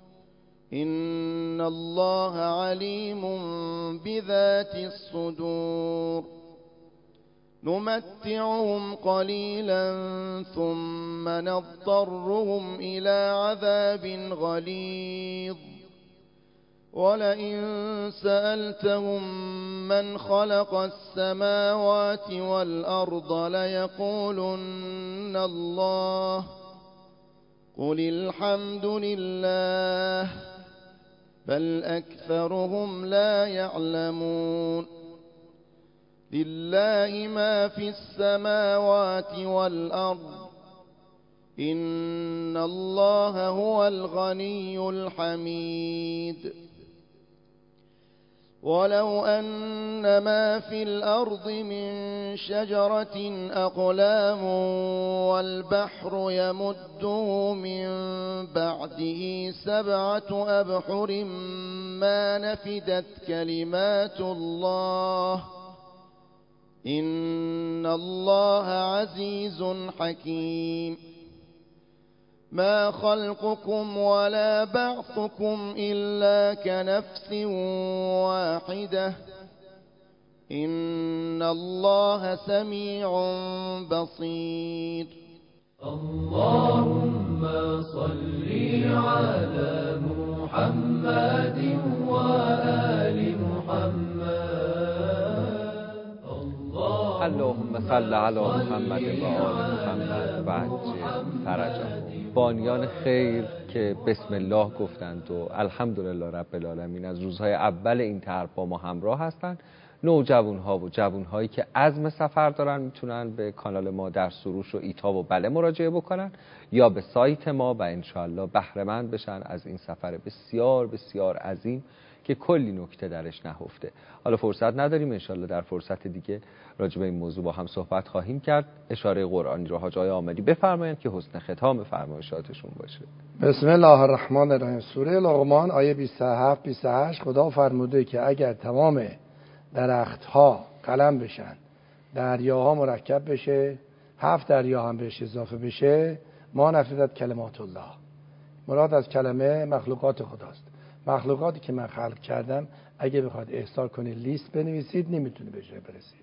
إن الله عليم بذات الصدور نمتعهم قليلا ثم نضطرهم إلى عذاب غليظ ولئن سألتهم من خلق السماوات والأرض ليقولن الله قل الحمد لله بل أكثرهم لا يعلمون لله ما في السماوات والأرض إن الله هو الغني الحميد ولو أن ما في الأرض من شجرة أقلام والبحر يمده من بعده 7 أبحر ما نفدت كلمات الله إن الله عزيز حكيم ما خلقكم ولا بعثكم إلا كنفس واحدة إن الله سميع بصير اللهم صل على محمد وآل محمد اللهم صل علی محمد و آل محمد و عجل فرجهم. بانیان خیر که بسم الله گفتند و الحمدلله رب العالمین از روزهای اول این طرح با ما همراه هستند. نوجوان‌ها و جوان‌هایی که عزم سفر دارن میتونن به کانال ما در سروش و ایتا و بله مراجعه بکنن یا به سایت ما و انشاءالله بهره مند بشن از این سفر بسیار بسیار عظیم که کلی نکته درش نهفته. حالا فرصت نداریم، انشاءالله در فرصت دیگه راجع به این موضوع با هم صحبت خواهیم کرد. اشاره قرآنی رو حاج آقای عامری بفرمایند که حسن ختام فرمایشاتشون باشه. بسم الله الرحمن الرحیم. سوره لقمان آیه 27 28 خدا فرموده که اگر تمام درختها قلم بشن، دریاها مرکب بشه، 7 دریا هم بهش اضافه بشه، ما نفدت کلمات الله. مراد از کلمه مخلوقات خداست. مخلوقاتی که من خلق کردم اگه بخواد احصا کنید لیست بنویسید نمیتونه به جای برسید.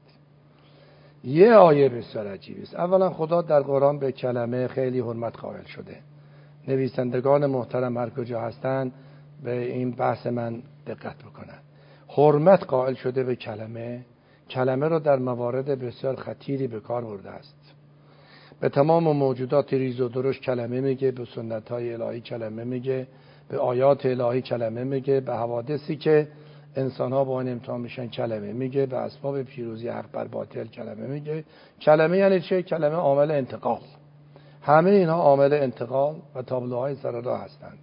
یه آیه بسیار عجیبی است. اولا خدا در قرآن به کلمه خیلی حرمت قائل شده. نویسندگان محترم هر کجا هستن به این بحث من دقت بکنن. حرمت قائل شده به کلمه. کلمه رو در موارد بسیار خطیری به کار برده است. به تمام موجودات ریز و درشت کلمه میگه، به سنت‌های الهی کلمه میگه، به آیات الهی کلمه میگه، به حوادثی که انسان‌ها با این امتحان میشن کلمه میگه، به اسباب پیروزی حق بر باطل کلمه میگه. کلمه یعنی چه؟ کلمه عامل انتقال. همه اینها عامل انتقال و تابلوهای سر راه هستند.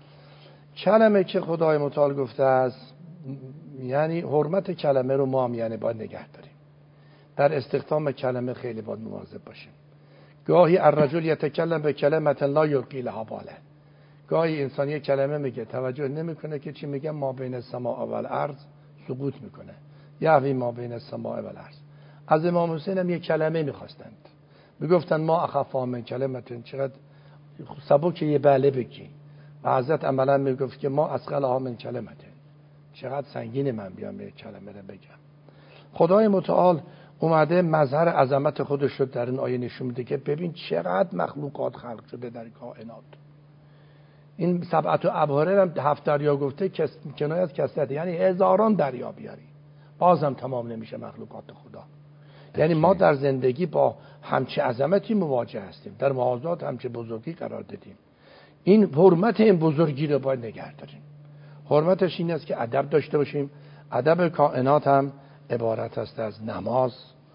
کلمه که خدای متعال گفته است، یعنی حرمت کلمه رو ما هم یعنی باید نگه داریم. در استخدام کلمه خیلی باید مواظب باشیم. گاهی الرجل یتکلم به کلمه لا یلقی لها باله. گاهی انسان یک کلمه میگه توجه نمیکنه که چی میگه، ما بین السماء و الارض سقوط میکنه. یحوی ما بین السماء و الارض. از امام حسین هم یک کلمه میخواستند، میگفتن ما اخفا من کلمتون، چقدر سبک یه بله بگی. و حضرت عملا میگفت که ما اثقلها من کلمتون، چقدر سنگین من بیام یک کلمه رو بگم. خدای متعال اومده مظهر عظمت خودش رو در این آیه نشون میده که ببین چقدر مخلوقات خلق شده در کائنات. این 7 ابحر هم 7 دریا گفته کنایه از کثرت، یعنی هزاران دریا بیاری بازم تمام نمیشه مخلوقات خدا. یعنی ما در زندگی با همچه عظمتی مواجه هستیم، در موازات همچه بزرگی قرار دادیم. این حرمت این بزرگی رو باید نگه داریم. حرمتش این است که ادب داشته باشیم. ادب کائنات هم عبارت است از نماز،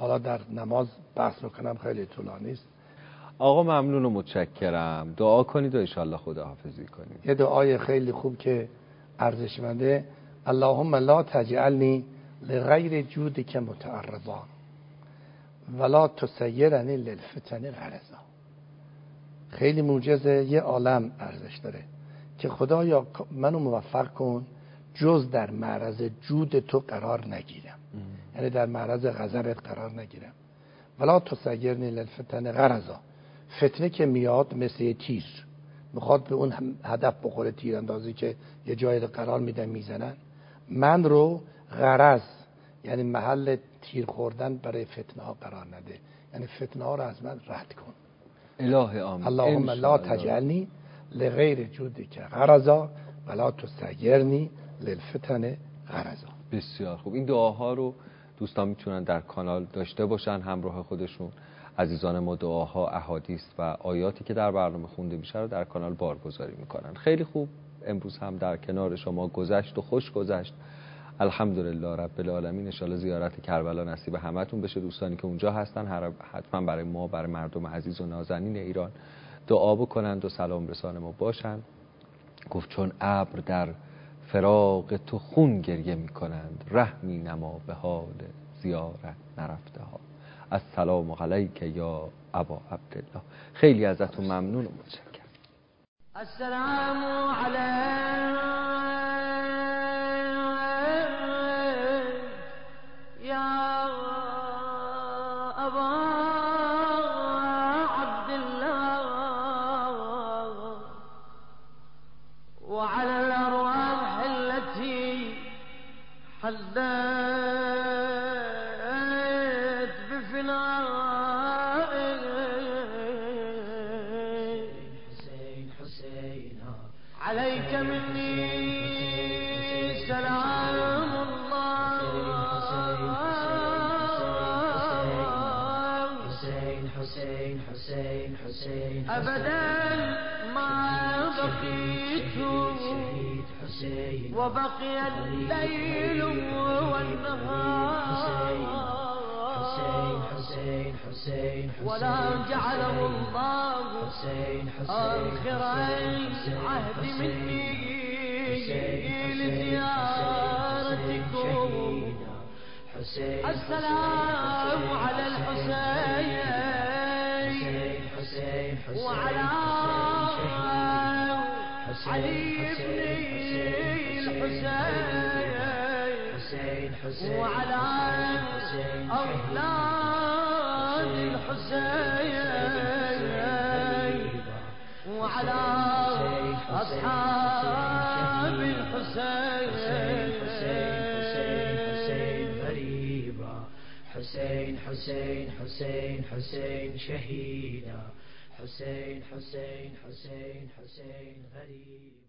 حالا در نماز بحث میکنم، خیلی طولانی است. آقا ممنون و متشکرم. دعا کنید و انشالله خداحافظی کنید. یه دعای خیلی خوب که ارزشمنده: اللهم لا تجعلنی لغیر جودک متعرضا ولا تسیرنی للفتن غرضا. خیلی معجزه، یه عالم ارزش داره که خدایا منو موفق کن جز در معرض جود تو قرار نگیرم، یعنی در معرض غضبت قرار نگیرم. ولا تسیرنی للفتن غرضا، فتنه که میاد مثل یه تیر میخواد به اون هدف بخوره، تیر اندازی که یه جایی رو قرار میدن میزنن، من رو غرض یعنی محل تیر خوردن برای فتنه ها قرار نده، یعنی فتنه ها رو از من رد کن. اله آمین. اللهم لا تجعلنی لغیر جودک غرضا ولا تسیرنی للفتن غرضا. بسیار خوب. این دعاها رو دوستان میتونن در کانال داشته باشن همراه خودشون. عزیزان ما دعاها، احادیث و آیاتی که در برنامه خونده میشه رو در کانال بارگذاری میکنن. خیلی خوب. امروز هم در کنار شما گذشت و خوش گذشت. الحمدلله رب العالمین. ان شاءالله زیارت کربلا نصیب همتون بشه. دوستانی که اونجا هستن حتما برای ما، برای مردم عزیز و نازنین ایران دعا بکنند و سلام رسان ما باشن. گفت چون ابر در فراق تو خون گریه میکنند، رحمی نما به حال زیارت نرفته ها. السلام علیک یا ابا عبدالله. خیلی ازتون ممنون و متشکرم. السلام علیک یا ابا عبدالله وعلى الأرواح التي حلت عليك مني سلام الله. أبدا ما بقيت وبقي الليل والنهار ولا جعله الله آخر عهد مني لزيارتكم. السلام على الحسين وعلى علي بن الحسين وعلى أولاد الحسين وعلى أصحاب الحسين. حسين حسين حسين حسين شهيدا. حسين حسين حسين حسين غريب.